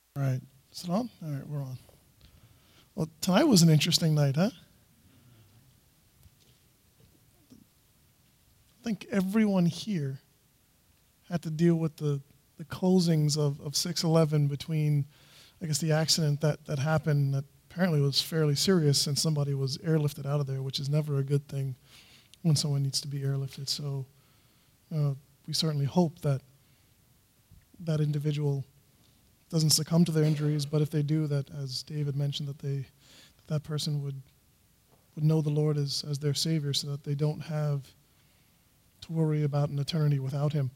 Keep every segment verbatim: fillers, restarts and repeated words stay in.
All right. Is it on? All right, we're on. Well, tonight was an interesting night, huh? I think everyone here had to deal with the, the closings of, of six eleven between, I guess, the accident that, that happened that apparently was fairly serious and somebody was airlifted out of there, which is never a good thing when someone needs to be airlifted. So uh, we certainly hope that that individual doesn't succumb to their injuries, but if they do, that, as David mentioned, that they that, that person would would know the Lord as, as their Savior so that they don't have to worry about an eternity without Him.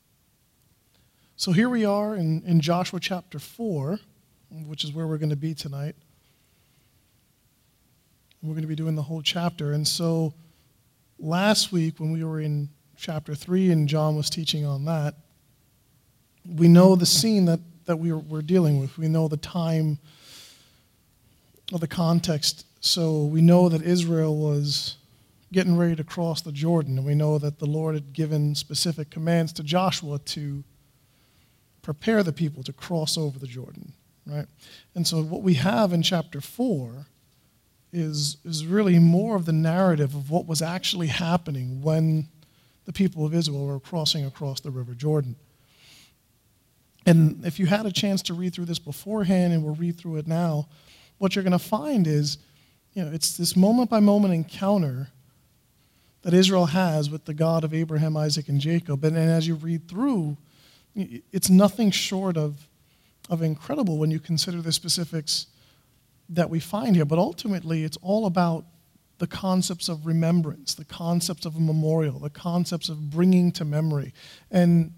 So here we are in, in Joshua chapter four, which is where we're going to be tonight. We're going to be doing the whole chapter. And so last week when we were in chapter three and John was teaching on that, we know the scene that, that we were, we're dealing with. We know the time of the context. So we know that Israel was getting ready to cross the Jordan, and we know that the Lord had given specific commands to Joshua to prepare the people to cross over the Jordan, right? And so what we have in chapter four is, is really more of the narrative of what was actually happening when the people of Israel were crossing across the River Jordan. And if you had a chance to read through this beforehand and we'll read through it now, what you're going to find is, you know, it's this moment-by-moment encounter that Israel has with the God of Abraham, Isaac, and Jacob. And, and as you read through, it's nothing short of, of incredible when you consider the specifics that we find here. But ultimately, it's all about the concepts of remembrance, the concepts of a memorial, the concepts of bringing to memory. And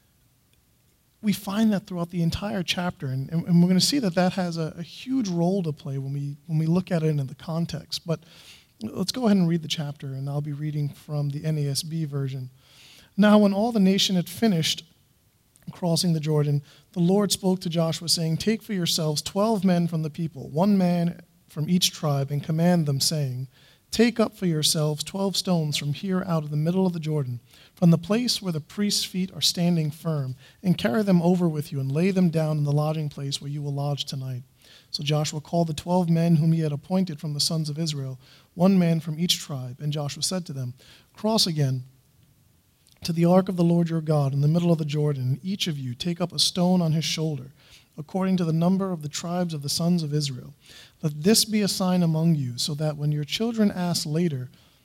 we find that throughout the entire chapter. And, and we're going to see that that has a, a huge role to play when we, when we look at it in the context. But let's go ahead and read the chapter, and I'll be reading from the N A S B version. Now, when all the nation had finished crossing the Jordan, the Lord spoke to Joshua, saying, "Take for yourselves twelve men from the people, one man from each tribe, and command them, saying, Take up for yourselves twelve stones from here out of the middle of the Jordan, from the place where the priest's feet are standing firm, and carry them over with you, and lay them down in the lodging place where you will lodge tonight." So Joshua called the twelve men whom he had appointed from the sons of Israel, one man from each tribe. And Joshua said to them, "Cross again to the ark of the Lord your God in the middle of the Jordan, and each of you take up a stone on his shoulder, according to the number of the tribes of the sons of Israel. Let this be a sign among you, so that when your children ask later,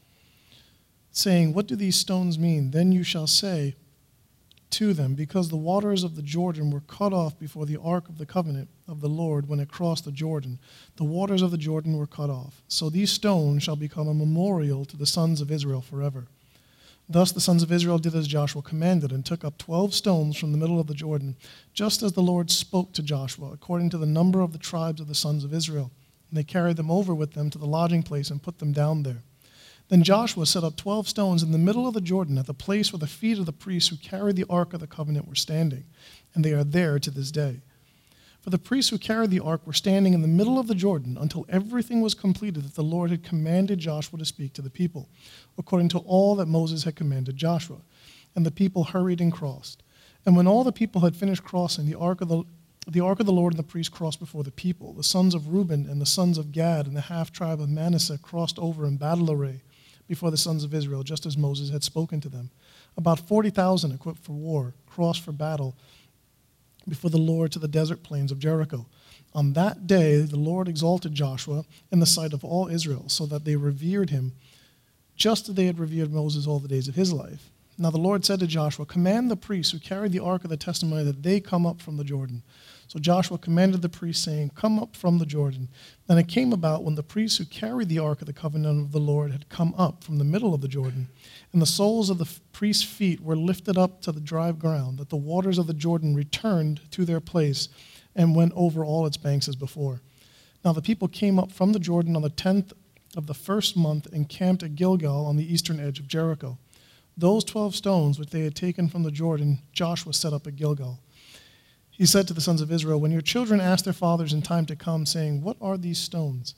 saying, 'What do these stones mean?' then you shall say to them, because the waters of the Jordan were cut off before the ark of the covenant of the Lord when it crossed the Jordan. The waters of the Jordan were cut off. So these stones shall become a memorial to the sons of Israel forever." Thus the sons of Israel did as Joshua commanded, and took up twelve stones from the middle of the Jordan, just as the Lord spoke to Joshua, according to the number of the tribes of the sons of Israel. And they carried them over with them to the lodging place and put them down there. Then Joshua set up twelve stones in the middle of the Jordan at the place where the feet of the priests who carried the ark of the covenant were standing, and they are there to this day. For the priests who carried the ark were standing in the middle of the Jordan until everything was completed that the Lord had commanded Joshua to speak to the people, according to all that Moses had commanded Joshua. And the people hurried and crossed. And when all the people had finished crossing, the ark of the The ark of the Lord and the priests crossed before the people. The sons of Reuben and the sons of Gad and the half-tribe of Manasseh crossed over in battle array before the sons of Israel, just as Moses had spoken to them. About forty thousand equipped for war crossed for battle before the Lord to the desert plains of Jericho. On that day, the Lord exalted Joshua in the sight of all Israel, so that they revered him, just as they had revered Moses all the days of his life. Now the Lord said to Joshua, "Command the priests who carried the ark of the testimony that they come up from the Jordan." So Joshua commanded the priests, saying, "Come up from the Jordan." And it came about when the priests who carried the ark of the covenant of the Lord had come up from the middle of the Jordan, and the soles of the priests' feet were lifted up to the dry ground, that the waters of the Jordan returned to their place and went over all its banks as before. Now the people came up from the Jordan on the tenth of the first month and camped at Gilgal on the eastern edge of Jericho. Those twelve stones which they had taken from the Jordan, Joshua set up at Gilgal. He said to the sons of Israel, "When your children ask their fathers in time to come, saying, 'What are these stones?'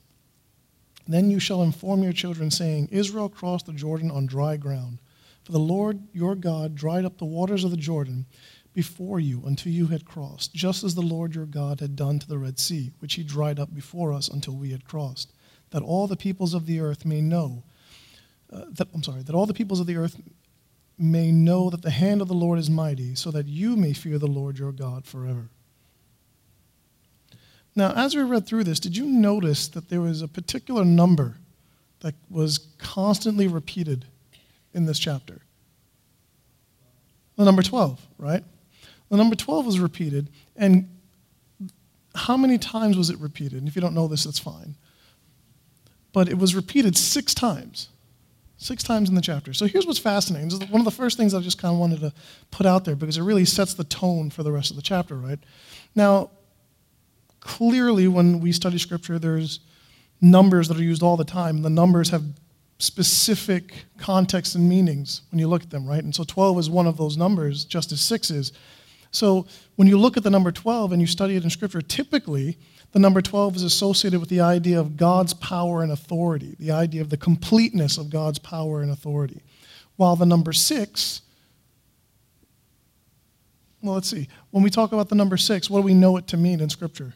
then you shall inform your children, saying, 'Israel crossed the Jordan on dry ground. For the Lord your God dried up the waters of the Jordan before you until you had crossed, just as the Lord your God had done to the Red Sea, which he dried up before us until we had crossed, that all the peoples of the earth may know, uh, that, I'm sorry, that all the peoples of the earth may know that the hand of the Lord is mighty, so that you may fear the Lord your God forever. Now, as we read through this, did you notice that there was a particular number that was constantly repeated in this chapter? The number twelve, right? The number twelve was repeated, and how many times was it repeated? And if you don't know this, that's fine. But it was repeated six times. Six times in the chapter. So here's what's fascinating. This is one of the first things I just kind of wanted to put out there because it really sets the tone for the rest of the chapter, right? Now, clearly when we study Scripture, there's numbers that are used all the time. The numbers have specific context and meanings when you look at them, right? And so twelve is one of those numbers, just as six is. So when you look at the number twelve and you study it in Scripture, typically the number twelve is associated with the idea of God's power and authority, the idea of the completeness of God's power and authority. While the number six, well, let's see. When we talk about the number six, what do we know it to mean in Scripture?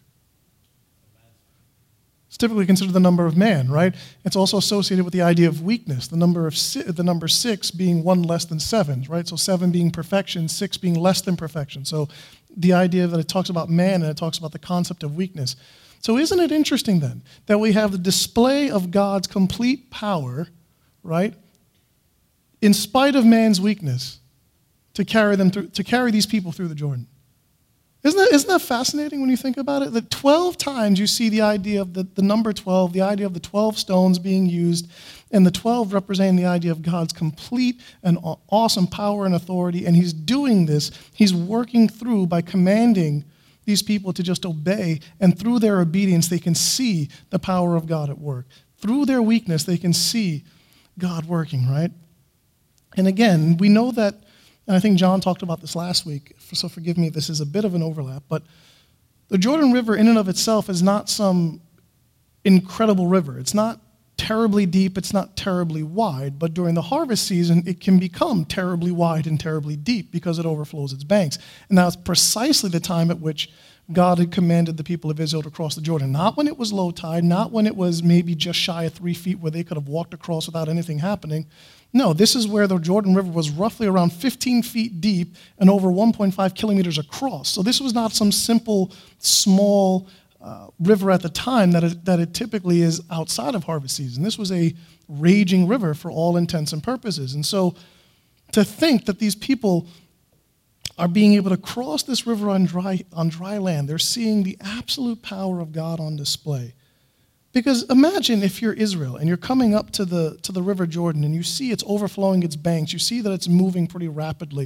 It's typically considered the number of man, right? It's also associated with the idea of weakness, the number of si- the number six being one less than seven, right? So seven being perfection, six being less than perfection. So the idea that it talks about man and it talks about the concept of weakness. So isn't it interesting then that we have the display of God's complete power, right, in spite of man's weakness, to carry them through, to carry these people through the Jordan? Isn't that, isn't that fascinating when you think about it? That twelve times you see the idea of the, the number twelve, the idea of the twelve stones being used, and the twelve representing the idea of God's complete and awesome power and authority. And he's doing this, he's working through by commanding these people to just obey, and through their obedience they can see the power of God at work. Through their weakness they can see God working, right? And again, we know that, and I think John talked about this last week, so forgive me if this is a bit of an overlap, but the Jordan River in and of itself is not some incredible river. It's not terribly deep, it's not terribly wide, but during the harvest season, it can become terribly wide and terribly deep because it overflows its banks. And that's precisely the time at which God had commanded the people of Israel to cross the Jordan. Not when it was low tide, not when it was maybe just shy of three feet where they could have walked across without anything happening. No, this is where the Jordan River was roughly around fifteen feet deep and over one point five kilometers across. So this was not some simple, small uh, river at the time that it, that it typically is outside of harvest season. This was a raging river for all intents and purposes. And so to think that these people are being able to cross this river on dry, on dry land, they're seeing the absolute power of God on display. Because imagine if you're Israel and you're coming up to the, to the River Jordan and you see it's overflowing its banks, you see that it's moving pretty rapidly.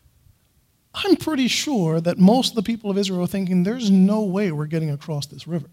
I'm pretty sure that most of the people of Israel are thinking, there's no way we're getting across this river.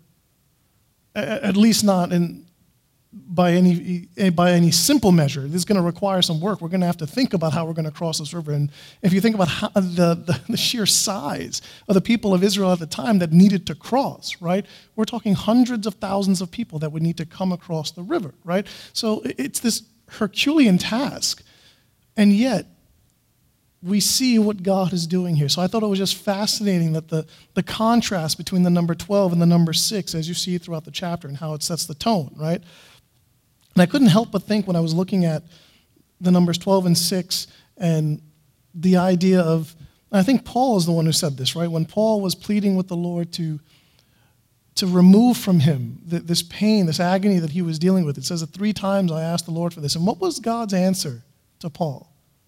At least not in, by any by any simple measure. This is going to require some work. We're going to have to think about how we're going to cross this river. And if you think about how, the, the, the sheer size of the people of Israel at the time that needed to cross, right? We're talking hundreds of thousands of people that would need to come across the river, right? So it's this Herculean task. And yet, we see what God is doing here. So I thought it was just fascinating that the, the contrast between the number twelve and the number six, as you see throughout the chapter, and how it sets the tone, right? And I couldn't help but think when I was looking at the numbers twelve and six and the idea of, and I think Paul is the one who said this, right? When Paul was pleading with the Lord to, to remove from him this pain, this agony that he was dealing with. It says that three times I asked the Lord for this. And what was God's answer to Paul?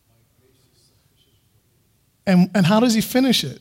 And, and how does he finish it?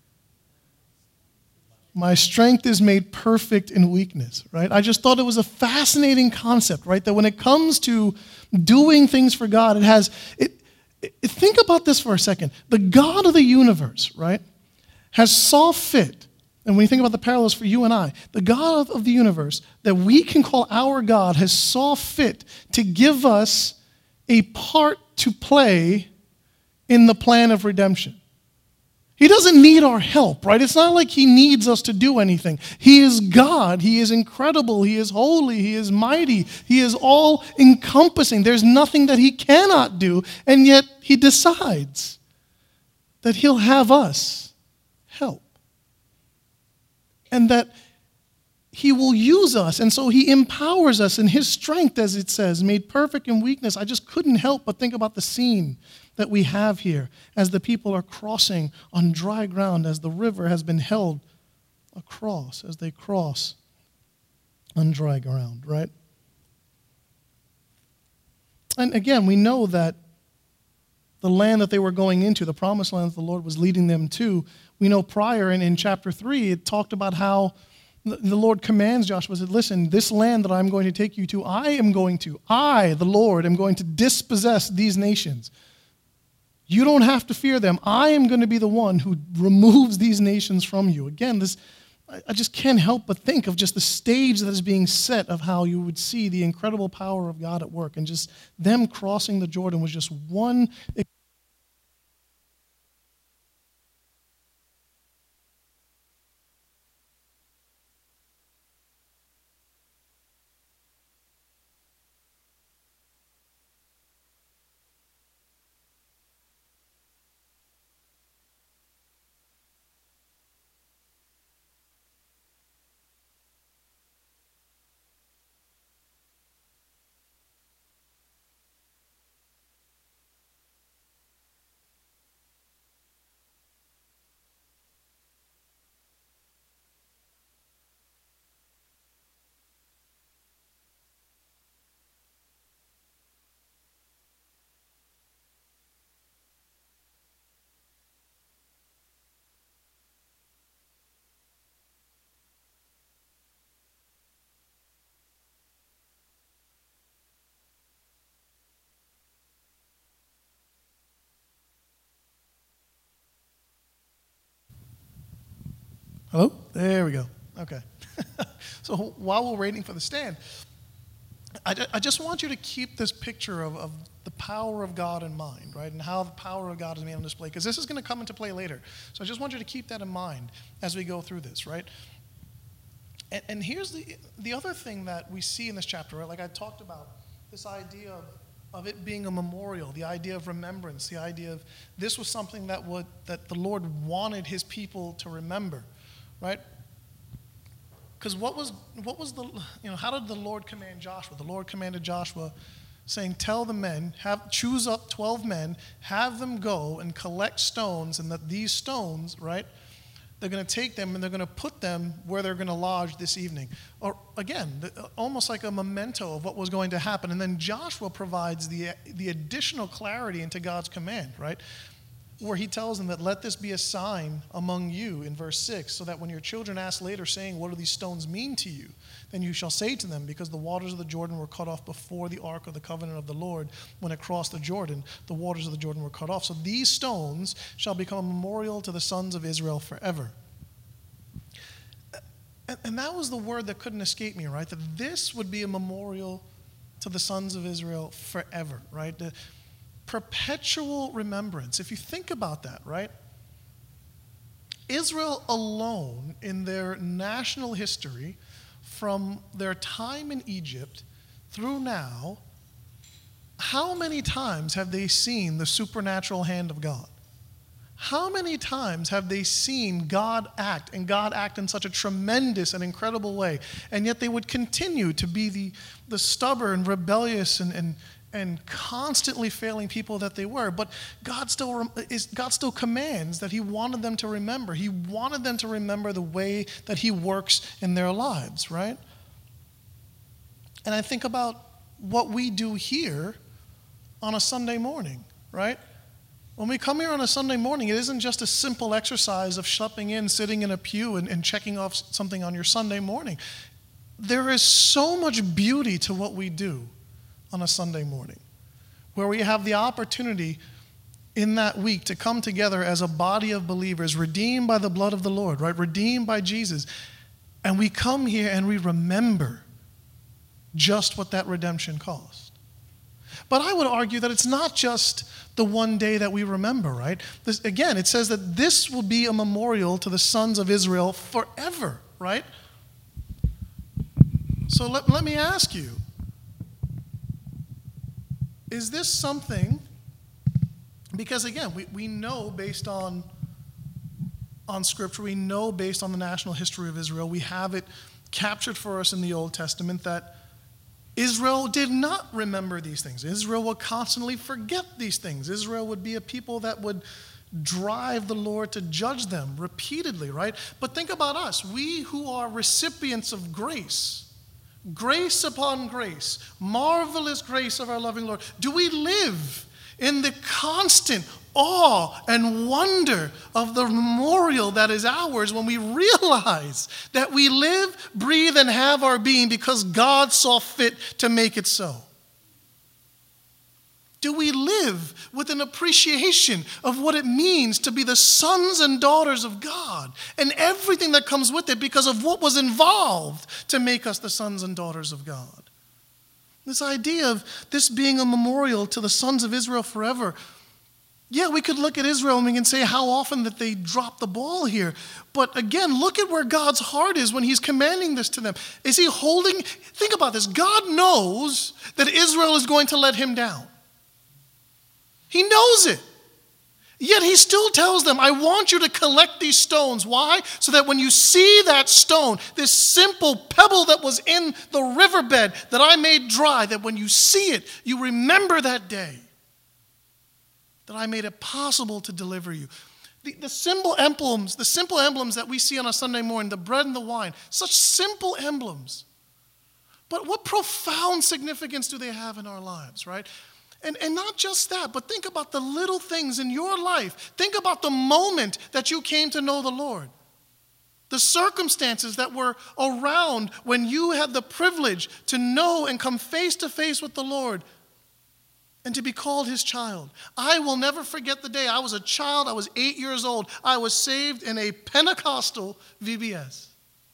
My strength is made perfect in weakness, right? I just thought it was a fascinating concept, right? That when it comes to doing things for God, it has, it, it, think about this for a second. The God of the universe, right, has saw fit, and when you think about the parallels for you and I, the God of, of the universe that we can call our God has saw fit to give us a part to play in the plan of redemption. He doesn't need our help, right? It's not like he needs us to do anything. He is God. He is incredible. He is holy. He is mighty. He is all-encompassing. There's nothing that he cannot do, and yet he decides that he'll have us help. And that he will use us. And so he empowers us in his strength, as it says, made perfect in weakness. I just couldn't help but think about the scene that we have here as the people are crossing on dry ground, as the river has been held across, as they cross on dry ground, right? And again, we know that the land that they were going into, the promised land that the Lord was leading them to, we know prior in, in chapter three, it talked about how the Lord commands Joshua, said, listen, this land that I'm going to take you to, I am going to, I, the Lord, am going to dispossess these nations. You don't have to fear them. I am going to be the one who removes these nations from you. Again, this, I just can't help but think of just the stage that is being set of how you would see the incredible power of God at work. And just them crossing the Jordan was just one. Hello? There we go. Okay. So while we're waiting for the stand, I, I just want you to keep this picture of, of the power of God in mind, right? And how the power of God is made on display, because this is going to come into play later. So I just want you to keep that in mind as we go through this, right? And, and here's the the other thing that we see in this chapter, right? Like I talked about, this idea of, of it being a memorial, the idea of remembrance, the idea of this was something that would that the Lord wanted his people to remember. Right? Because what was what was the you know how did the Lord command Joshua? The Lord commanded Joshua, saying, "Tell the men, have choose up twelve men, have them go and collect stones, and that these stones, right, they're going to take them and they're going to put them where they're going to lodge this evening." Or again, the, almost like a memento of what was going to happen. And then Joshua provides the the additional clarity into God's command, right? Where he tells them that let this be a sign among you in verse six, so that when your children ask later, saying, what do these stones mean to you? Then you shall say to them, because the waters of the Jordan were cut off before the ark of the covenant of the Lord, when it crossed the Jordan, the waters of the Jordan were cut off. So these stones shall become a memorial to the sons of Israel forever. And, and that was the word that couldn't escape me, right? That this would be a memorial to the sons of Israel forever, right? The, perpetual remembrance. If you think about that, right? Israel alone in their national history, from their time in Egypt through now, how many times have they seen the supernatural hand of God? How many times have they seen God act, and God act in such a tremendous and incredible way, and yet they would continue to be the, the stubborn, rebellious, and, and and constantly failing people that they were. But God still is God still commands that he wanted them to remember. He wanted them to remember the way that he works in their lives, right? And I think about what we do here on a Sunday morning, right? When we come here on a Sunday morning, it isn't just a simple exercise of schlepping in, sitting in a pew, and, and checking off something on your Sunday morning. There is so much beauty to what we do on a Sunday morning, where we have the opportunity in that week to come together as a body of believers, redeemed by the blood of the Lord, right? Redeemed by Jesus. And we come here and we remember just what that redemption cost. But I would argue that it's not just the one day that we remember, right? This, again, it says that this will be a memorial to the sons of Israel forever, right? So let, let me ask you, is this something Because again, we, we know based on, on Scripture, we know based on the national history of Israel, we have it captured for us in the Old Testament that Israel did not remember these things. Israel would constantly forget these things. Israel would be a people that would drive the Lord to judge them repeatedly, right? But think about us. We who are recipients of grace, grace upon grace, marvelous grace of our loving Lord, do we live in the constant awe and wonder of the memorial that is ours when we realize that we live, breathe, and have our being because God saw fit to make it so? Do we live with an appreciation of what it means to be the sons and daughters of God and everything that comes with it because of what was involved to make us the sons and daughters of God? This idea of this being a memorial to the sons of Israel forever. Yeah, we could look at Israel and we can say how often that they drop the ball here. But again, look at where God's heart is when he's commanding this to them. Is he holding, think about this, God knows that Israel is going to let him down. He knows it. Yet he still tells them, I want you to collect these stones. Why? So that when you see that stone, this simple pebble that was in the riverbed that I made dry, that when you see it, you remember that day that I made it possible to deliver you. The, the simple emblems, the simple emblems that we see on a Sunday morning, the bread and the wine, such simple emblems. But what profound significance do they have in our lives, right? And, and not just that, but think about the little things in your life. Think about the moment that you came to know the Lord. The circumstances that were around when you had the privilege to know and come face to face with the Lord and to be called his child. I will never forget the day I was a child. I was eight years old. I was saved in a Pentecostal V B S.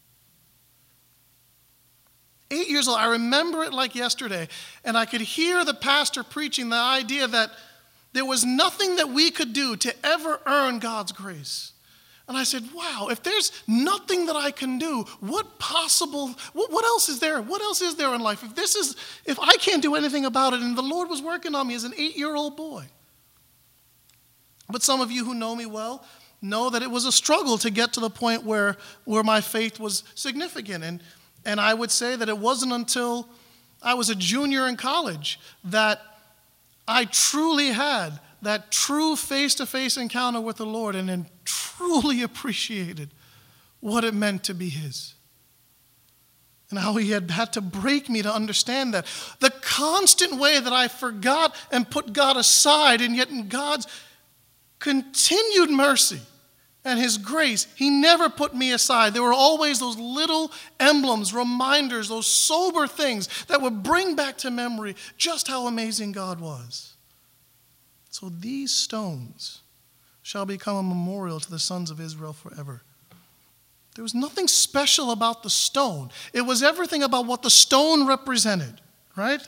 Eight years old, I remember it like yesterday, and I could hear the pastor preaching the idea that there was nothing that we could do to ever earn God's grace. And I said, wow, if there's nothing that I can do, what possible, what, what else is there? What else is there in life? If this is, if I can't do anything about it, and the Lord was working on me as an eight-year-old boy. But some of you who know me well know that it was a struggle to get to the point where, where my faith was significant. And And I would say that it wasn't until I was a junior in college that I truly had that true face-to-face encounter with the Lord and then truly appreciated what it meant to be his. And how he had had to break me to understand that. The constant way that I forgot and put God aside, and yet in God's continued mercy and his grace, he never put me aside. There were always those little emblems, reminders, those sober things that would bring back to memory just how amazing God was. So these stones shall become a memorial to the sons of Israel forever. There was nothing special about the stone. It was everything about what the stone represented, right?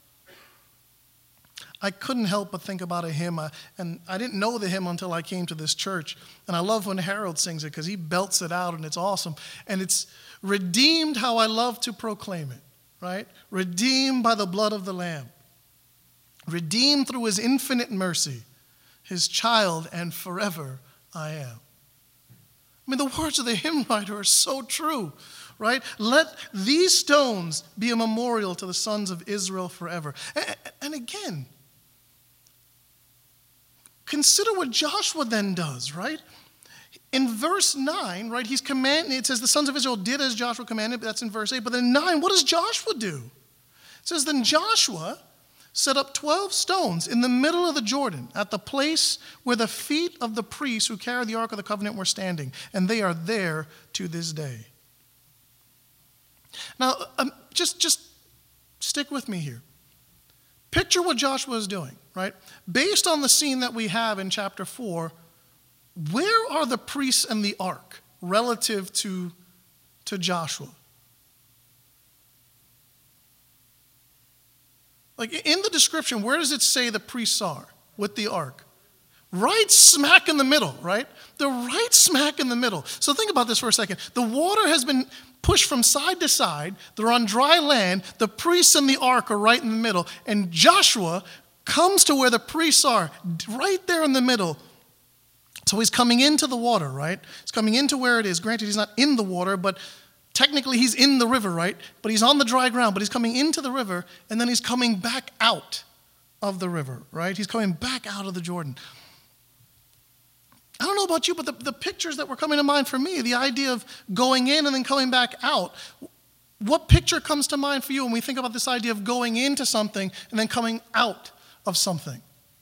I couldn't help but think about a hymn, I, and I didn't know the hymn until I came to this church. And I love when Harold sings it because he belts it out, and it's awesome. And it's redeemed how I love to proclaim it, right? Redeemed by the blood of the Lamb. Redeemed through his infinite mercy, his child, and forever I am. I mean, the words of the hymn writer are so true, right? Let these stones be a memorial to the sons of Israel forever. And, and again, consider what Joshua then does, right? In verse nine, right, he's commanding, it says the sons of Israel did as Joshua commanded, but that's in verse eight. But then nine, what does Joshua do? It says, then Joshua set up twelve stones in the middle of the Jordan at the place where the feet of the priests who carried the Ark of the Covenant were standing, and they are there to this day. Now, um, just, just stick with me here. Picture what Joshua is doing, right? Based on the scene that we have in chapter four, where are the priests and the ark relative to, to Joshua? Like in the description, where does it say the priests are with the ark? Right smack in the middle, right? They're right smack in the middle. So think about this for a second. The water has been pushed from side to side. They're on dry land. The priests and the ark are right in the middle. And Joshua comes to where the priests are, right there in the middle. So he's coming into the water, right? He's coming into where it is. Granted, he's not in the water, but technically he's in the river, right? But he's on the dry ground, but he's coming into the river, and then he's coming back out of the river, right? He's coming back out of the Jordan. I don't know about you, but the, the pictures that were coming to mind for me, the idea of going in and then coming back out, what picture comes to mind for you when we think about this idea of going into something and then coming out of something?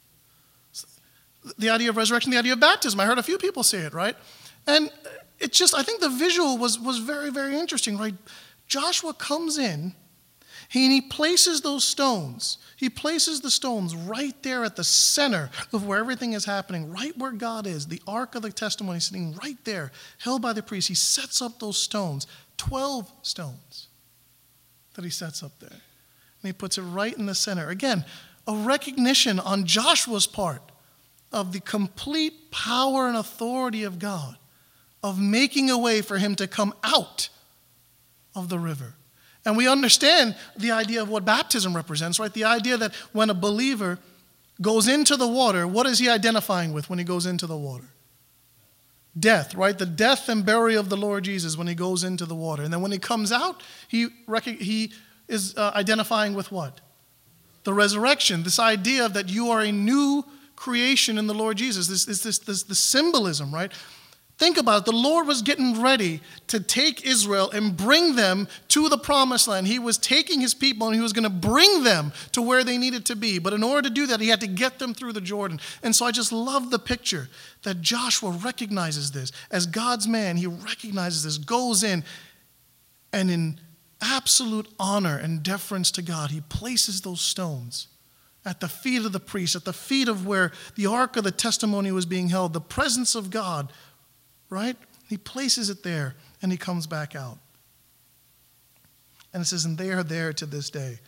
The idea of resurrection, the idea of baptism. I heard a few people say it, right? And it's just, I think the visual was, was very, very interesting, right? Joshua comes in, he, and he places those stones. He places the stones right there at the center of where everything is happening, right where God is. The Ark of the Testimony sitting right there, held by the priest. He sets up those stones, twelve stones that he sets up there. And he puts it right in the center. Again, a recognition on Joshua's part of the complete power and authority of God, of making a way for him to come out of the river. And we understand the idea of what baptism represents, right? The idea that when a believer goes into the water, what is he identifying with when he goes into the water? Death, right? The death and burial of the Lord Jesus when he goes into the water. And then when he comes out, he, rec- he is uh, identifying with what? The resurrection. This idea of that you are a new creation in the Lord Jesus. This is this, this, this symbolism, right? Think about it. The Lord was getting ready to take Israel and bring them to the promised land. He was taking his people and he was going to bring them to where they needed to be. But in order to do that, he had to get them through the Jordan. And so I just love the picture that Joshua recognizes this. As God's man, he recognizes this, goes in, and in absolute honor and deference to God, he places those stones at the feet of the priest, at the feet of where the Ark of the Testimony was being held, the presence of God. Right? He places it there, and he comes back out. And it says, and they are there to this day.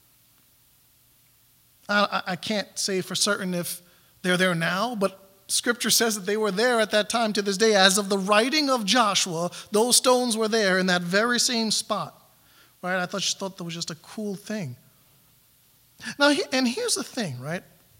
I, I can't say for certain if they're there now, but Scripture says that they were there at that time to this day. As of the writing of Joshua, those stones were there in that very same spot. Right? I thought, just thought that was just a cool thing. Now, and here's the thing, right?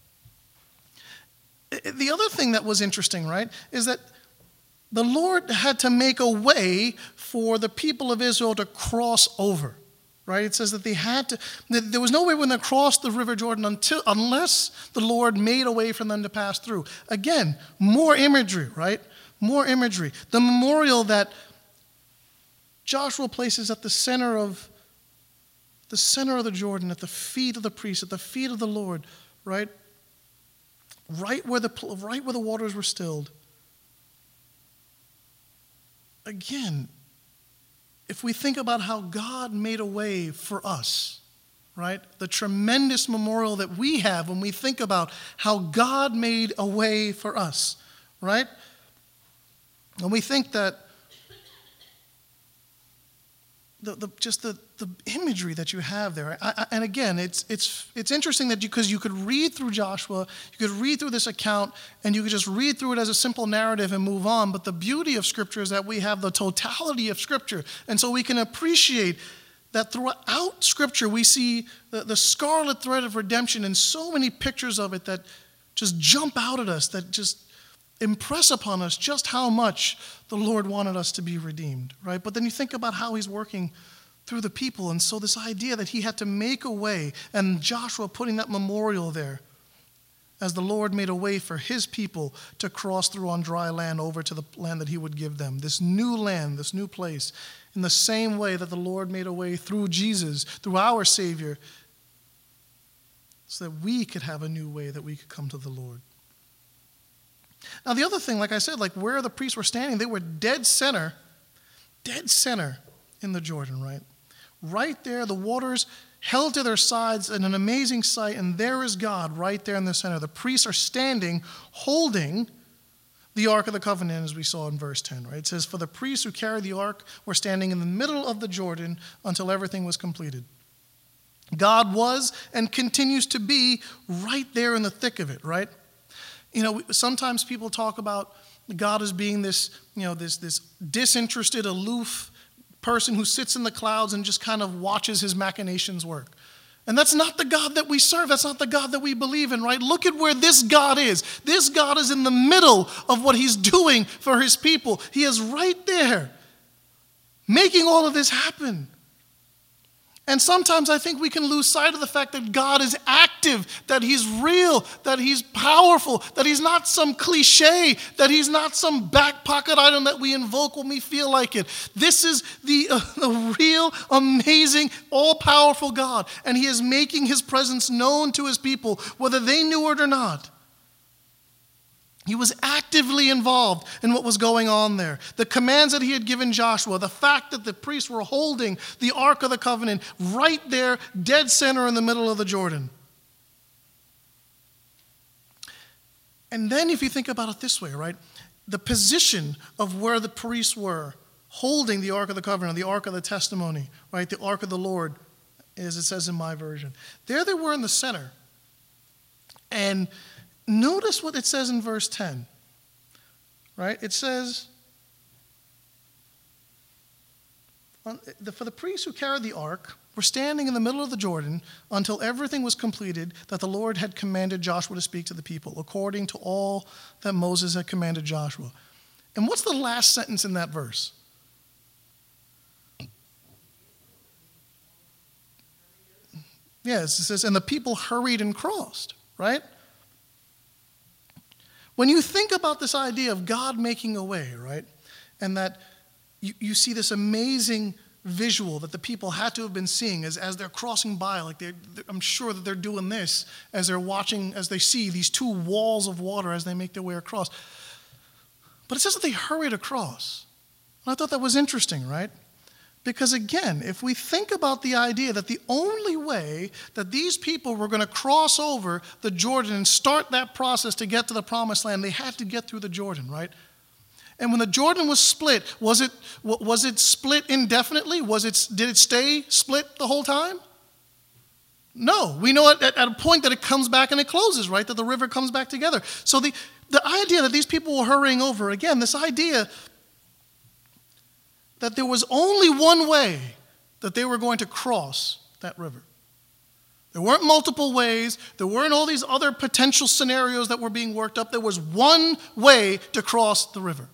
The other thing that was interesting, right, is that the Lord had to make a way for the people of Israel to cross over, right? It says that they had to, that there was no way when they crossed the River Jordan until, unless the Lord made a way for them to pass through. Again, more imagery, right? More imagery. The memorial that Joshua places at the center of the center of the Jordan, at the feet of the priest, at the feet of the Lord, right? Right where the right where the waters were stilled. Again, if we think about how God made a way for us, right? The tremendous memorial that we have when we think about how God made a way for us, right? And we think that the, the just the, the imagery that you have there. I, I, and again, it's it's it's interesting that you, because you could read through Joshua, you could read through this account, and you could just read through it as a simple narrative and move on. But the beauty of Scripture is that we have the totality of Scripture. And so we can appreciate that throughout Scripture, we see the, the scarlet thread of redemption and so many pictures of it that just jump out at us, that just impress upon us just how much the Lord wanted us to be redeemed, right? But then you think about how he's working through the people. And so this idea that he had to make a way, and Joshua putting that memorial there as the Lord made a way for his people to cross through on dry land over to the land that he would give them. This new land, this new place, in the same way that the Lord made a way through Jesus, through our Savior, so that we could have a new way, that we could come to the Lord. Now, the other thing, like I said, like where the priests were standing, they were dead center, dead center in the Jordan, right? Right there, the waters held to their sides in an amazing sight, and there is God right there in the center. The priests are standing, holding the Ark of the Covenant, as we saw in verse ten, right? It says, for the priests who carried the Ark were standing in the middle of the Jordan until everything was completed. God was and continues to be right there in the thick of it, right? You know, sometimes people talk about God as being this, you know, this, this disinterested, aloof person who sits in the clouds and just kind of watches his machinations work. And that's not the God that we serve. That's not the God that we believe in, right? Look at where this God is. This God is in the middle of what he's doing for his people. He is right there, making all of this happen. And sometimes I think we can lose sight of the fact that God is active, that he's real, that he's powerful, that he's not some cliche, that he's not some back pocket item that we invoke when we feel like it. This is the, uh, the real, amazing, all-powerful God. And he is making his presence known to his people, whether they knew it or not. He was actively involved in what was going on there. The commands that he had given Joshua, the fact that the priests were holding the Ark of the Covenant right there, dead center in the middle of the Jordan. And then if you think about it this way, right? The position of where the priests were holding the Ark of the Covenant, the Ark of the Testimony, right? The Ark of the Lord, as it says in my version. There they were in the center. And notice what it says in verse ten, right? It says, for the priests who carried the ark were standing in the middle of the Jordan until everything was completed that the Lord had commanded Joshua to speak to the people, according to all that Moses had commanded Joshua. And what's the last sentence in that verse? Yes, it says, and the people hurried and crossed, right? When you think about this idea of God making a way, right, and that you, you see this amazing visual that the people had to have been seeing as, as they're crossing by, like they're, I'm sure that they're doing this as they're watching, as they see these two walls of water as they make their way across. But it says that they hurried across. And I thought that was interesting, right? Because again, if we think about the idea that the only way that these people were going to cross over the Jordan and start that process to get to the promised land, they had to get through the Jordan, right? And when the Jordan was split, was it was it split indefinitely? Was it did it stay split the whole time? No. We know at, at a point that it comes back and it closes, right? That the river comes back together. So the, the idea that these people were hurrying over, again, this idea that there was only one way that they were going to cross that river. There weren't multiple ways. There weren't all these other potential scenarios that were being worked up. There was one way to cross the river.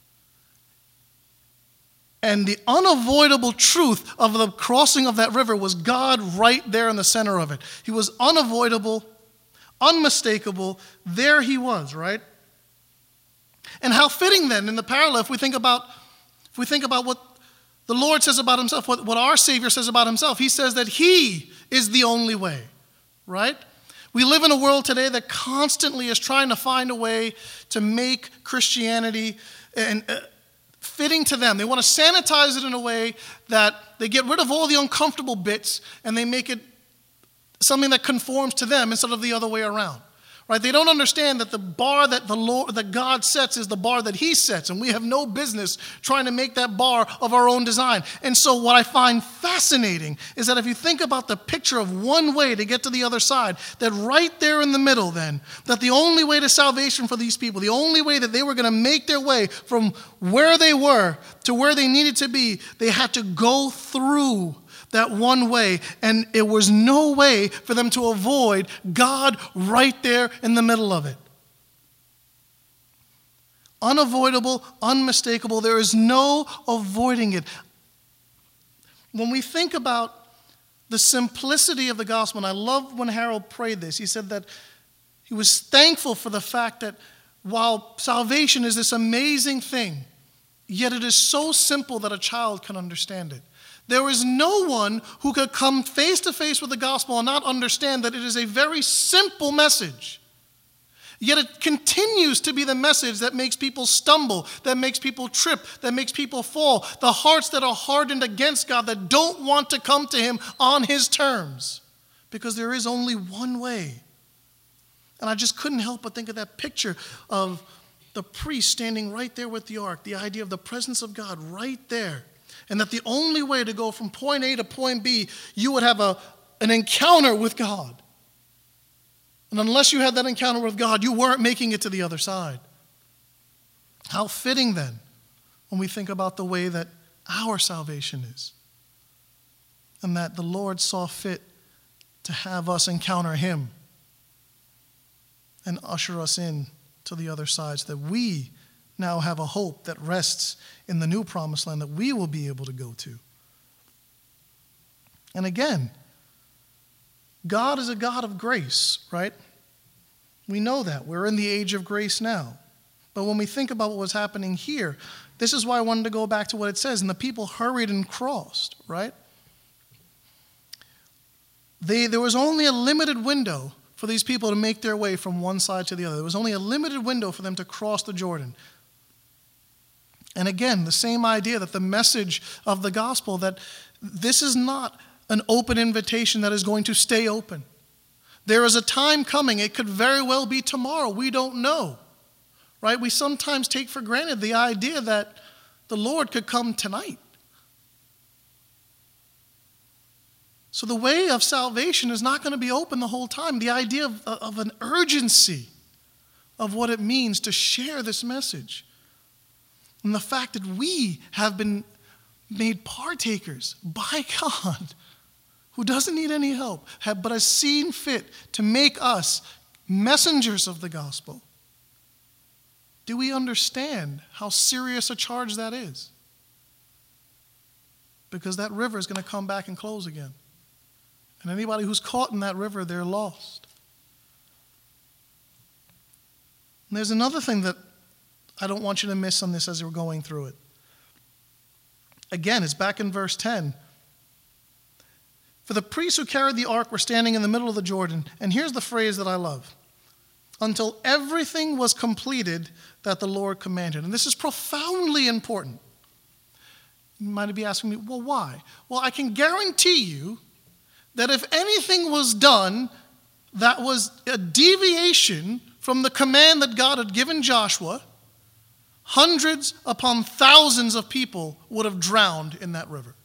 And the unavoidable truth of the crossing of that river was God right there in the center of it. He was unavoidable, unmistakable. There he was, right? And how fitting then in the parallel, if we think about If we think about what the Lord says about himself, what, what our Savior says about himself, he says that he is the only way, right? We live in a world today that constantly is trying to find a way to make Christianity and, uh, fitting to them. They want to sanitize it in a way that they get rid of all the uncomfortable bits and they make it something that conforms to them instead of the other way around. Right? They don't understand that the bar that the Lord, that God sets is the bar that he sets, and we have no business trying to make that bar of our own design. And so what I find fascinating is that if you think about the picture of one way to get to the other side, that right there in the middle then, that the only way to salvation for these people, the only way that they were going to make their way from where they were to where they needed to be, they had to go through that one way, and it was no way for them to avoid God right there in the middle of it. Unavoidable, unmistakable. There is no avoiding it. When we think about the simplicity of the gospel, and I love when Harold prayed this, he said that he was thankful for the fact that while salvation is this amazing thing, yet it is so simple that a child can understand it. There is no one who could come face to face with the gospel and not understand that it is a very simple message. Yet it continues to be the message that makes people stumble, that makes people trip, that makes people fall. The hearts that are hardened against God, that don't want to come to him on his terms. Because there is only one way. And I just couldn't help but think of that picture of the priest standing right there with the ark, the idea of the presence of God right there. And that the only way to go from point A to point B, you would have a, an encounter with God. And unless you had that encounter with God, you weren't making it to the other side. How fitting then when we think about the way that our salvation is. And that the Lord saw fit to have us encounter him and usher us in to the other side so that we now have a hope that rests in the new promised land that we will be able to go to. And again, God is a God of grace, right? We know that. We're in the age of grace now. But when we think about what was happening here, this is why I wanted to go back to what it says. And the people hurried and crossed, right? They, there was only a limited window for these people to make their way from one side to the other. There was only a limited window for them to cross the Jordan. And again, the same idea that the message of the gospel, that this is not an open invitation that is going to stay open. There is a time coming. It could very well be tomorrow. We don't know, right? We sometimes take for granted the idea that the Lord could come tonight. So the way of salvation is not going to be open the whole time. The idea of, of an urgency of what it means to share this message. And the fact that we have been made partakers by God, who doesn't need any help, have, but has seen fit to make us messengers of the gospel. Do we understand how serious a charge that is? Because that river is going to come back and close again. And anybody who's caught in that river, they're lost. And there's another thing that I don't want you to miss on this as we're going through it. Again, it's back in verse ten. For the priests who carried the ark were standing in the middle of the Jordan. And here's the phrase that I love. Until everything was completed that the Lord commanded. And this is profoundly important. You might be asking me, well, why? Well, I can guarantee you that if anything was done that was a deviation from the command that God had given Joshua, hundreds upon thousands of people would have drowned in that river.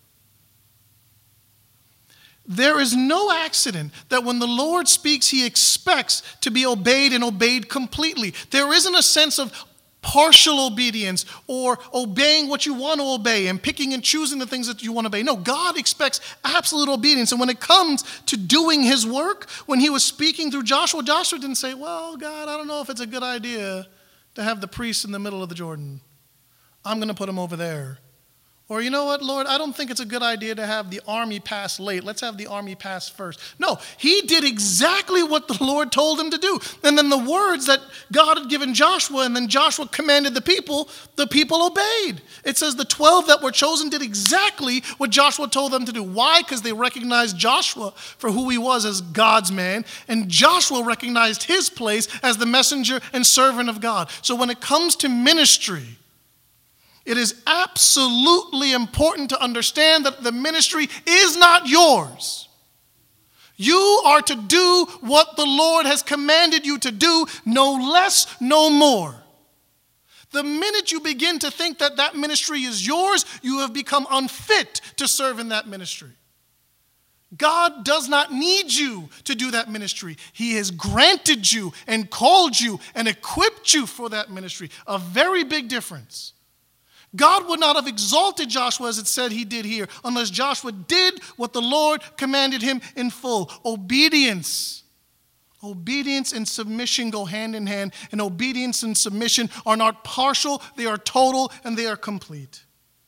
There is no accident that when the Lord speaks, he expects to be obeyed and obeyed completely. There isn't a sense of partial obedience or obeying what you want to obey and picking and choosing the things that you want to obey. No, God expects absolute obedience. And when it comes to doing his work, when he was speaking through Joshua, Joshua didn't say, well, God, I don't know if it's a good idea to have the priests in the middle of the Jordan. I'm going to put them over there. Or, you know what, Lord, I don't think it's a good idea to have the army pass late. Let's have the army pass first. No, he did exactly what the Lord told him to do. And then the words that God had given Joshua, and then Joshua commanded the people, the people obeyed. It says the twelve that were chosen did exactly what Joshua told them to do. Why? Because they recognized Joshua for who he was as God's man, and Joshua recognized his place as the messenger and servant of God. So when it comes to ministry, it is absolutely important to understand that the ministry is not yours. You are to do what the Lord has commanded you to do, no less, no more. The minute you begin to think that that ministry is yours, you have become unfit to serve in that ministry. God does not need you to do that ministry. He has granted you and called you and equipped you for that ministry. A very big difference. God would not have exalted Joshua as it said he did here unless Joshua did what the Lord commanded him in full. Obedience. Obedience and submission go hand in hand, and obedience and submission are not partial, they are total, and they are complete.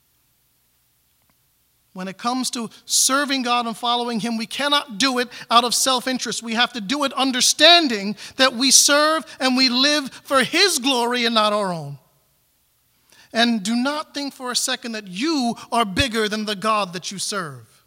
When it comes to serving God and following him, we cannot do it out of self-interest. We have to do it understanding that we serve and we live for his glory and not our own. And do not think for a second that you are bigger than the God that you serve.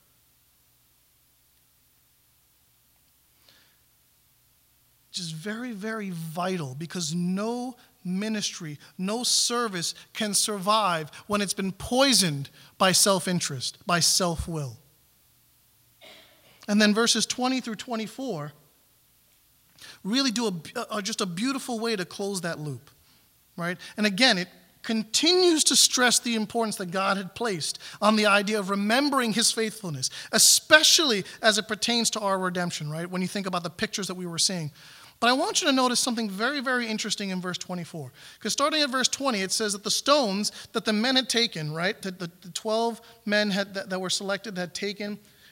Which is very, very vital, because no ministry, no service can survive when it's been poisoned by self-interest, by self-will. And then verses twenty through twenty-four really do a, are just a beautiful way to close that loop, right? And again, it continues to stress the importance that God had placed on the idea of remembering his faithfulness, especially as it pertains to our redemption, right? When you think about the pictures that we were seeing. But I want you to notice something very, very interesting in verse twenty-four. Because starting at verse twenty, it says that the stones that the men had taken, right, that the, the twelve men had, that, that were selected had taken,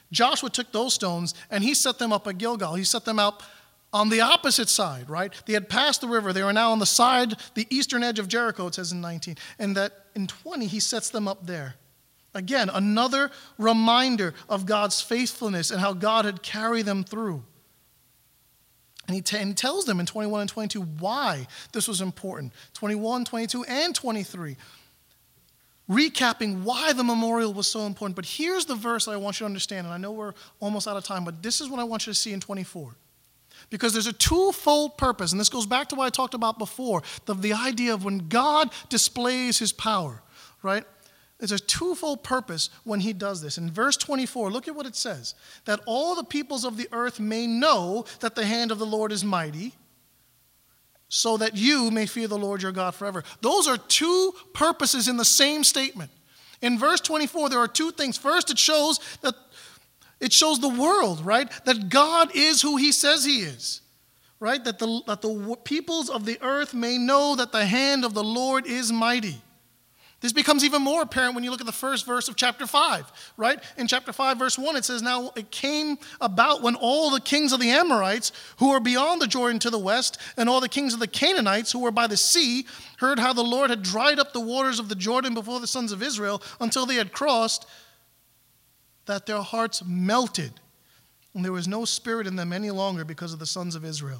Joshua took those stones and he set them up at Gilgal. He set them up on the opposite side, right? They had passed the river. They were now on the side, the eastern edge of Jericho, it says in nineteen. And that in twenty, he sets them up there. Again, another reminder of God's faithfulness and how God had carried them through. And he, t- and he tells them in twenty-one and twenty-two why this was important. twenty-one, twenty-two, and twenty-three. Recapping why the memorial was so important. But here's the verse that I want you to understand. And I know we're almost out of time, but this is what I want you to see in twenty-four. Because there's a twofold purpose. And this goes back to what I talked about before. The, the idea of when God displays his power, right? There's a twofold purpose when he does this. In verse twenty-four, look at what it says. That all the peoples of the earth may know that the hand of the Lord is mighty, so that you may fear the Lord your God forever. Those are two purposes in the same statement. In verse twenty-four, there are two things. First, it shows that it shows the world, right? That God is who he says he is, right? That the, that the peoples of the earth may know that the hand of the Lord is mighty. This becomes even more apparent when you look at the first verse of chapter five, right? In chapter five, verse one, it says, now it came about when all the kings of the Amorites who were beyond the Jordan to the west, and all the kings of the Canaanites who were by the sea, heard how the Lord had dried up the waters of the Jordan before the sons of Israel until they had crossed, that their hearts melted, and there was no spirit in them any longer because of the sons of Israel.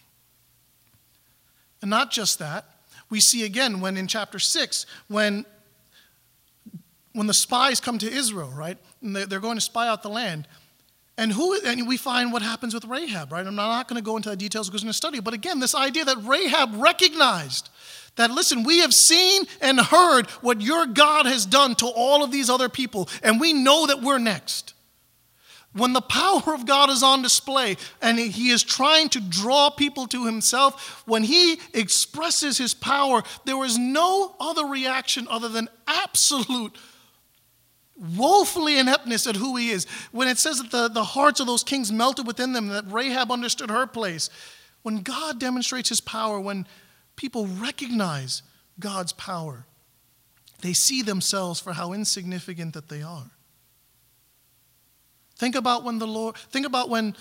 And not just that, we see again when in chapter six, when, when the spies come to Israel, right? And they're going to spy out the land. And who and we find what happens with Rahab, right? I'm not going to go into the details because we're going to study. But again, this idea that Rahab recognized that, listen, we have seen and heard what your God has done to all of these other people, and we know that we're next. When the power of God is on display and he is trying to draw people to himself, when he expresses his power, there is no other reaction other than absolute woefully ineptness at who he is. When it says that the, the hearts of those kings melted within them, that Rahab understood her place. When God demonstrates his power, when people recognize God's power, they see themselves for how insignificant that they are. Think about when the Lord, think about when,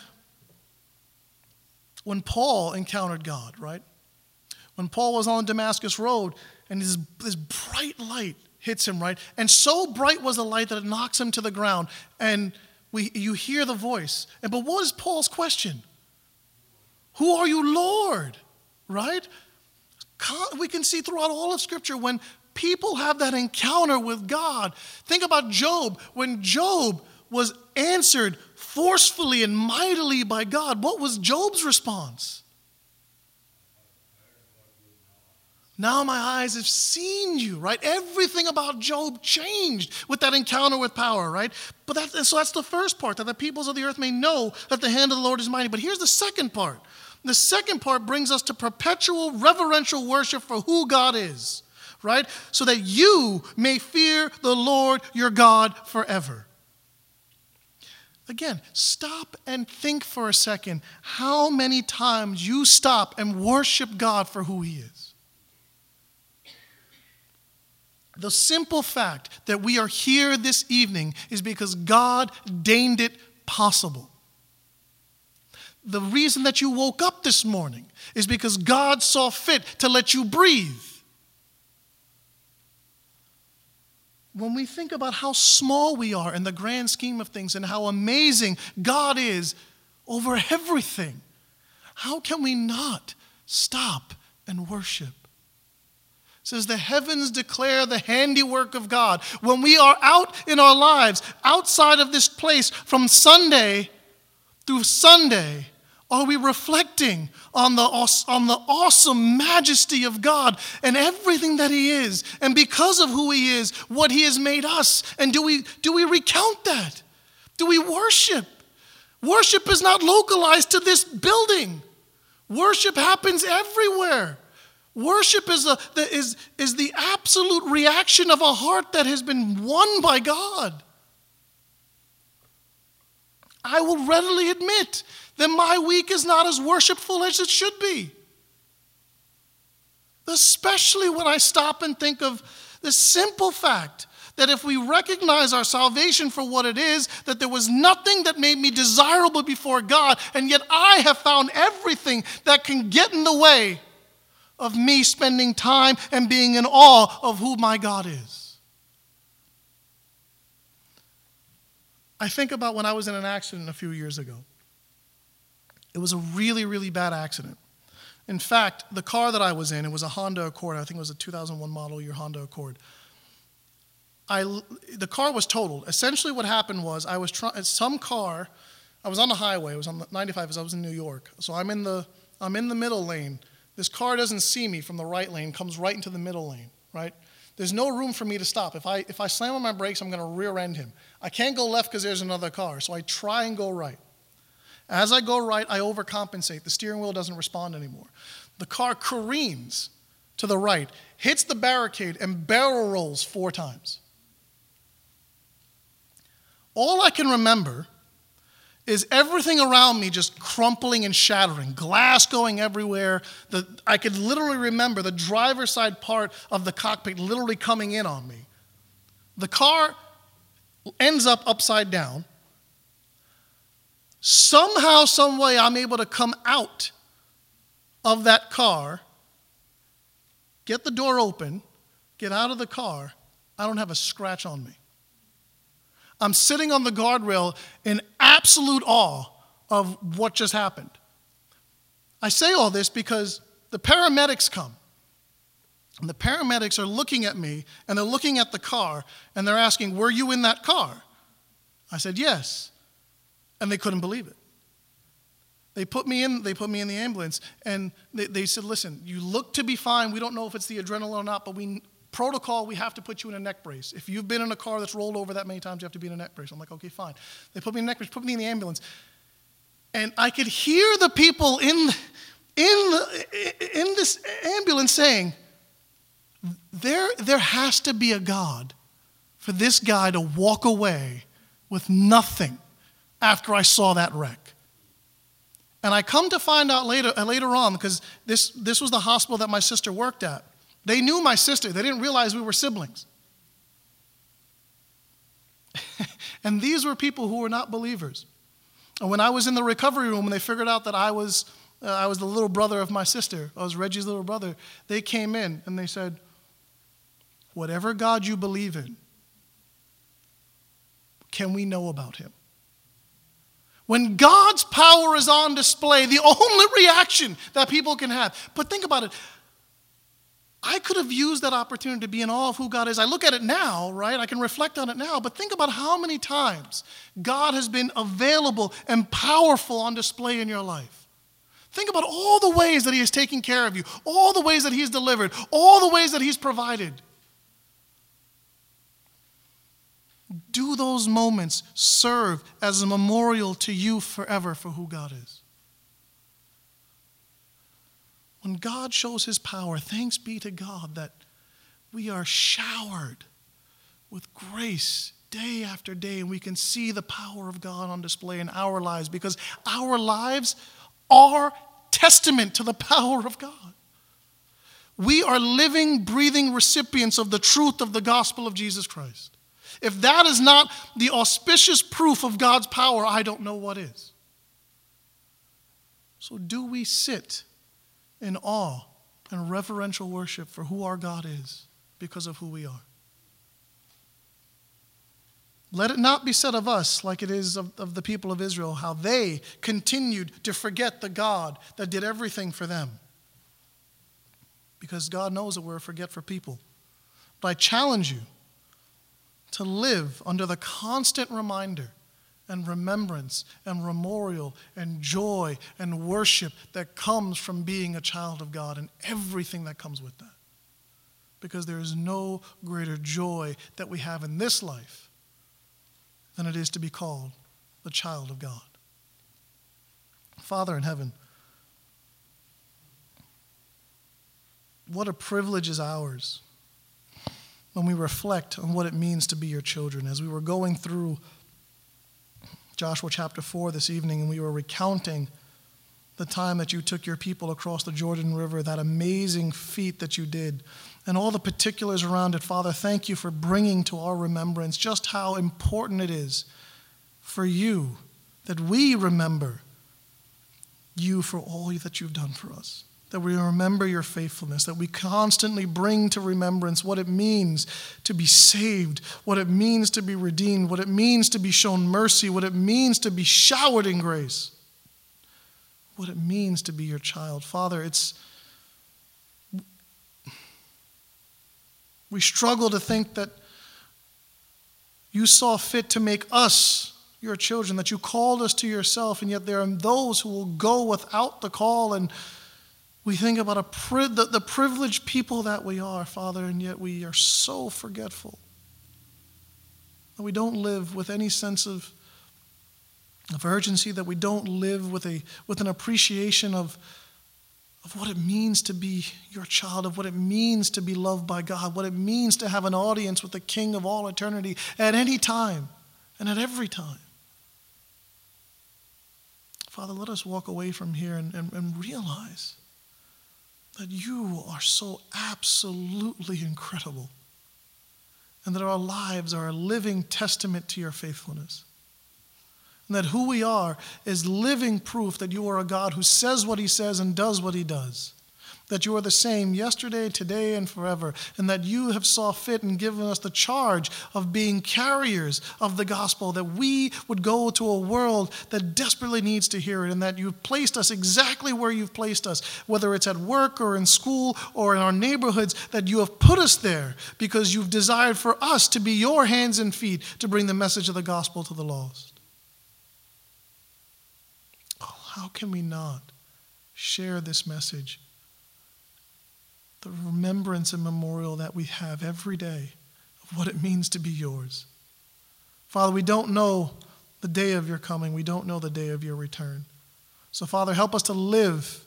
when Paul encountered God, right? When Paul was on Damascus Road and this, this bright light hits him, right? And so bright was the light that it knocks him to the ground. And we, you hear the voice. And, but what is Paul's question? Who are you, Lord? Right? We can see throughout all of Scripture when people have that encounter with God. Think about Job. When Job was answered forcefully and mightily by God, what was Job's response? Now my eyes have seen you, right? Everything about Job changed with that encounter with power, right? But that, so that's the first part, that the peoples of the earth may know that the hand of the Lord is mighty. But here's the second part. The second part brings us to perpetual reverential worship for who God is, right? So that you may fear the Lord your God forever. Again, stop and think for a second how many times you stop and worship God for who he is. The simple fact that we are here this evening is because God deigned it possible. The reason that you woke up this morning is because God saw fit to let you breathe. When we think about how small we are in the grand scheme of things and how amazing God is over everything, how can we not stop and worship? It says the heavens declare the handiwork of God. When we are out in our lives, outside of this place, from Sunday through Sunday, are we reflecting on the, on the awesome majesty of God and everything that he is? And because of who he is, what he has made us. And do we, do we recount that? Do we worship? Worship is not localized to this building. Worship happens everywhere. Worship is, a, the, is, is the absolute reaction of a heart that has been won by God. I will readily admit that my week is not as worshipful as it should be. Especially when I stop and think of the simple fact That if we recognize our salvation for what it is, that there was nothing that made me desirable before God, and yet I have found everything that can get in the way of me spending time and being in awe of who my God is. I think about when I was in an accident a few years ago. It was a really, really bad accident. In fact, the car that I was in, it was a Honda Accord. I think it was a two thousand one model year Honda Accord. I, the car was totaled. Essentially what happened was I was trying, some car, I was on the highway, it was on the ninety-five as I was in New York. So I'm in the I'm in the middle lane. This car doesn't see me from the right lane, comes right into the middle lane, right? There's no room for me to stop. If I if I slam on my brakes, I'm going to rear end him. I can't go left because there's another car, so I try and go right. As I go right, I overcompensate. The steering wheel doesn't respond anymore. The car careens to the right, hits the barricade, and barrel rolls four times. All I can remember is everything around me just crumpling and shattering, glass going everywhere. The, I could literally remember the driver's side part of the cockpit literally coming in on me. The car ends up upside down. Somehow, some way, I'm able to come out of that car, get the door open, get out of the car. I don't have a scratch on me. I'm sitting on the guardrail in absolute awe of what just happened. I say all this because the paramedics come. And the paramedics are looking at me, and they're looking at the car, and they're asking, were you in that car? I said, yes. And they couldn't believe it. They put me in, they put me in the ambulance, and they, they said, listen, you look to be fine. We don't know if it's the adrenaline or not, but we protocol, we have to put you in a neck brace. If you've been in a car that's rolled over that many times, you have to be in a neck brace. I'm like, okay, fine. They put me in a neck brace, put me in the ambulance. And I could hear the people in, in, the, in this ambulance saying, there, there has to be a God for this guy to walk away with nothing after I saw that wreck. And I come to find out later, uh, later on, because this, this was the hospital that my sister worked at. They knew my sister. They didn't realize we were siblings. And these were people who were not believers. And when I was in the recovery room and they figured out that I was, uh, I was the little brother of my sister, I was Reggie's little brother, they came in and they said, whatever God you believe in, can we know about him? When God's power is on display, the only reaction that people can have. But think about it. I could have used that opportunity to be in awe of who God is. I look at it now, right? I can reflect on it now. But think about how many times God has been available and powerful on display in your life. Think about all the ways that he has taken care of you, all the ways that he's delivered, all the ways that he's provided. Do those moments serve as a memorial to you forever for who God is? When God shows his power, thanks be to God that we are showered with grace day after day, and we can see the power of God on display in our lives because our lives are testament to the power of God. We are living, breathing recipients of the truth of the gospel of Jesus Christ. If that is not the auspicious proof of God's power, I don't know what is. So do we sit in awe and reverential worship for who our God is because of who we are? Let it not be said of us like it is of, of the people of Israel, how they continued to forget the God that did everything for them. Because God knows that we're a forgetful people. But I challenge you to live under the constant reminder and remembrance and memorial and joy and worship that comes from being a child of God and everything that comes with that. Because there is no greater joy that we have in this life than it is to be called the child of God. Father in heaven, what a privilege is ours when we reflect on what it means to be your children. As we were going through Joshua chapter four this evening, and we were recounting the time that you took your people across the Jordan River, that amazing feat that you did, and all the particulars around it, Father, thank you for bringing to our remembrance just how important it is for you that we remember you for all that you've done for us, that we remember your faithfulness, that we constantly bring to remembrance what it means to be saved, what it means to be redeemed, what it means to be shown mercy, what it means to be showered in grace, what it means to be your child. Father, it's we struggle to think that you saw fit to make us your children, that you called us to yourself, and yet there are those who will go without the call, and we think about a pri- the, the privileged people that we are, Father, and yet we are so forgetful that we don't live with any sense of, of urgency, that we don't live with a with an appreciation of, of what it means to be your child, of what it means to be loved by God, what it means to have an audience with the King of all eternity at any time and at every time. Father, let us walk away from here and, and, and realize that you are so absolutely incredible, and that our lives are a living testament to your faithfulness. And that who we are is living proof that you are a God who says what he says and does what he does. That you are the same yesterday, today, and forever. And that you have saw fit and given us the charge of being carriers of the gospel, that we would go to a world that desperately needs to hear it, and that you've placed us exactly where you've placed us, whether it's at work or in school or in our neighborhoods, that you have put us there because you've desired for us to be your hands and feet to bring the message of the gospel to the lost. Oh, how can we not share this message? The remembrance and memorial that we have every day of what it means to be yours. Father, we don't know the day of your coming. We don't know the day of your return. So, Father, help us to live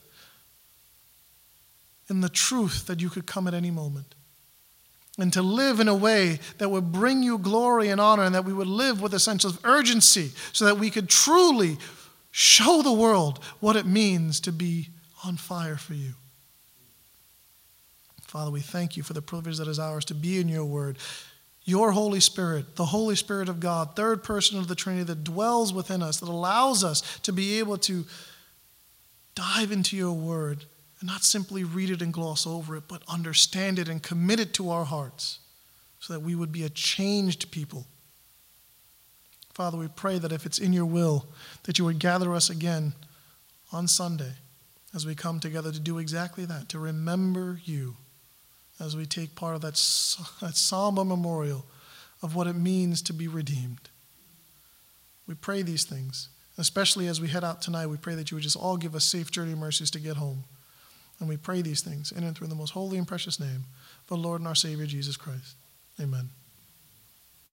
in the truth that you could come at any moment, and to live in a way that would bring you glory and honor, and that we would live with a sense of urgency so that we could truly show the world what it means to be on fire for you. Father, we thank you for the privilege that is ours to be in your word. Your Holy Spirit, the Holy Spirit of God, third person of the Trinity that dwells within us, that allows us to be able to dive into your word and not simply read it and gloss over it, but understand it and commit it to our hearts so that we would be a changed people. Father, we pray that if it's in your will, that you would gather us again on Sunday as we come together to do exactly that, to remember you, as we take part of that, that somber memorial of what it means to be redeemed. We pray these things, especially as we head out tonight. We pray that you would just all give us safe journey mercies to get home. And we pray these things in and through the most holy and precious name of the Lord and our Savior, Jesus Christ. Amen.